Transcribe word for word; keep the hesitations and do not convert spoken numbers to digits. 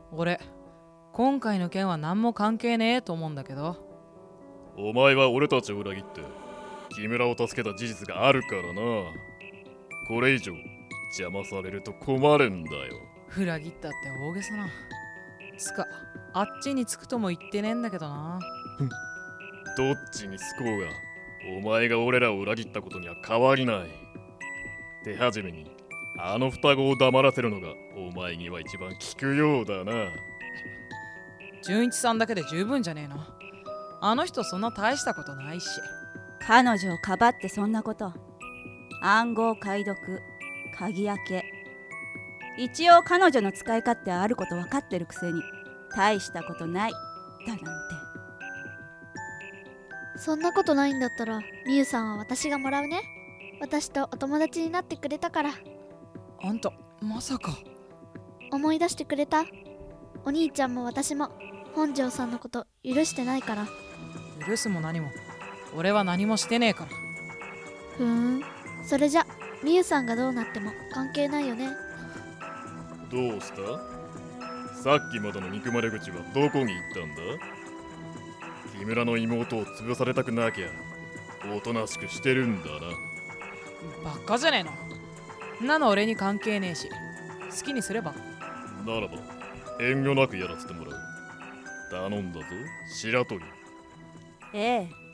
俺今回の件は何も関係ねえと思うんだけど。 お前は俺たちを裏切って木村を助けた事実があるからな。これ以上邪魔されると困るんだよ。 裏切ったって大げさな。つかあっちに着くとも言ってねえんだけどな。 どっちにつこうがお前が俺らを裏切ったことには変わりない。手始めにあの双子を黙らせるのがお前には一番効くようだな。 純一さんだけで十分じゃねえの。あの人そんな大したことないし。 彼女をかばってそんなこと。暗号解読、鍵開け、一応彼女の使い勝手あること分かってるくせに大したことないだなんて。 そんなことないんだったらみゆさんは私がもらうね。私とお友達になってくれたから。 あんたまさか。 思い出してくれた？お兄ちゃんも私も本庄さんのこと許してないから。 許すも何も俺は何もしてねえから。 ふーん、それじゃみゆさんがどうなっても関係ないよね。 どうした？さっきまでの憎まれ口はどこに行ったんだ？木村の妹を潰されたくなきゃおとなしくしてるんだな。 バカじゃねえの。んなの俺に関係ねえし好きにすれば。 ならば遠慮なくやらせてもらう。頼んだぞ白鳥。 ええ、